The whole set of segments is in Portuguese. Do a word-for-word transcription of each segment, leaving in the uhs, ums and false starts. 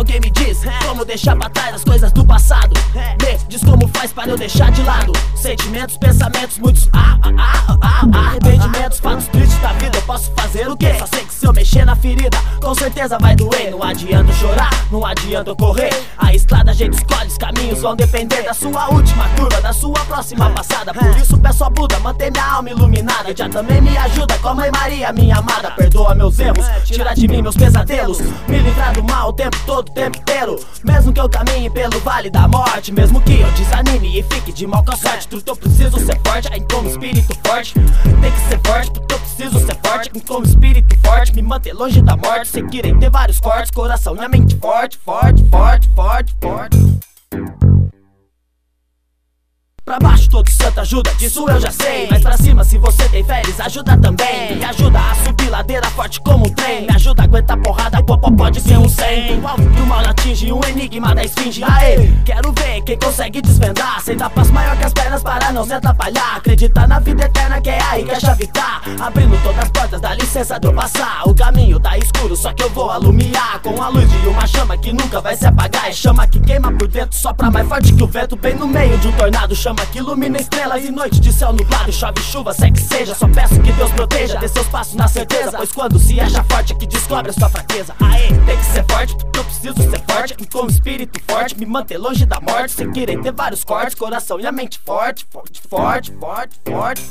alguém me diz como deixar pra trás as coisas do passado. Me diz como faz para eu deixar de lado sentimentos, pensamentos, muitos ah, ah, ah, ah, ah, arrependimentos, fatos tristes da vida. Eu posso fazer o quê? Só sei que se eu mexer na ferida, com certeza vai doer. Não adianta chorar, não adianta eu correr. A estrada a gente escolhe, os caminhos vão depender da sua última curva, da sua próxima passada. Por isso peço a Buda, manter minha alma iluminada. Já também me ajuda com a Mãe Maria, minha amada. Perdoa meus erros, tira de mim meus pesadelos, me livrar do mal o tempo todo, o tempo inteiro. Mesmo que eu caminhe pelo vale da morte, mesmo que eu desanime e fique de mal com a sorte, porque eu preciso ser forte, aí como espírito forte. Tem que ser forte, porque eu preciso ser forte, como espírito forte. Me manter longe da morte, seguirei ter vários cortes, coração e a mente forte, forte, forte, forte, forte. Pra baixo todo santo ajuda, disso eu já sei. Mas pra cima se você tem fé, eles ajuda também. Me ajuda a subir ladeira forte como um trem. Me ajuda a aguentar porrada, o popó pode ser um cem. O alvo que o mal atinge, um enigma da esfinge. Aê, quero ver quem consegue desvendar, sem dar passo maior que as pernas para não se atrapalhar. Acreditar na vida eterna que é aí que a chave tá, abrindo todas as portas, dá licença de eu passar. O caminho tá escuro, só que eu vou alumiar com a luz de uma chama que nunca vai se apagar. É chama que queima por dentro, sopra mais forte que o vento. Bem no meio de um tornado, chama que ilumina estrelas e noite de céu nublado. Chove, chuva, segue que seja, só peço que Deus proteja. Dê seus passos na certeza, pois quando se acha forte é que descobre a sua fraqueza. Aê, tem que ser forte, porque eu preciso ser forte, com espírito forte, me manter longe da morte, sem querer ter vários cortes, coração e a mente forte, forte, forte, forte, forte.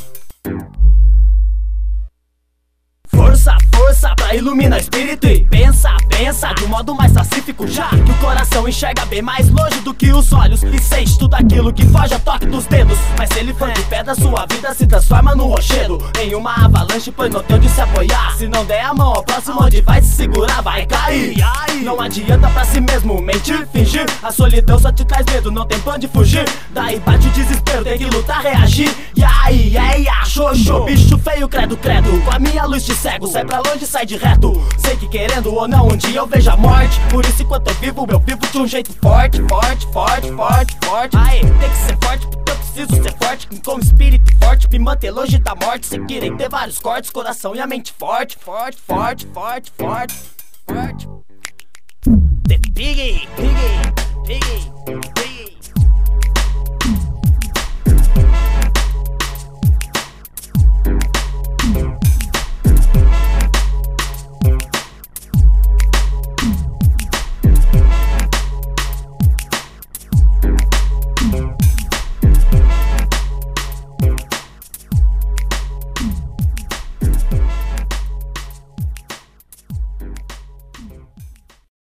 Força, força pra iluminar o espírito e pensa, pensa de um modo mais pacífico, já que o coração enxerga bem mais longe do que os olhos e sente tudo aquilo que foge a toque dos dedos. Mas se ele for de pedra, sua vida se transforma num rochedo, em uma avalanche, pois não tem onde se apoiar. Se não der a mão ao próximo, onde vai se segurar, vai cair. Não adianta pra si mesmo mentir, fingir, a solidão só te traz medo, não tem pra onde fugir. Daí bate o desespero, tem que lutar, reagir. E aí, aí, xoxô, bicho feio, credo, credo, com a minha luz de cego, sai pra longe, sai de reto. Sei que querendo ou não, um dia eu vejo a morte. Por isso enquanto eu vivo, eu vivo de um jeito forte, forte, forte, forte, forte. Aê, tem que ser forte, porque eu preciso ser forte, com espírito forte, me manter longe da morte, sem querer ter vários cortes, coração e a mente forte, forte, forte, forte, forte, forte. The Biggie, Biggie, Biggie, Biggie.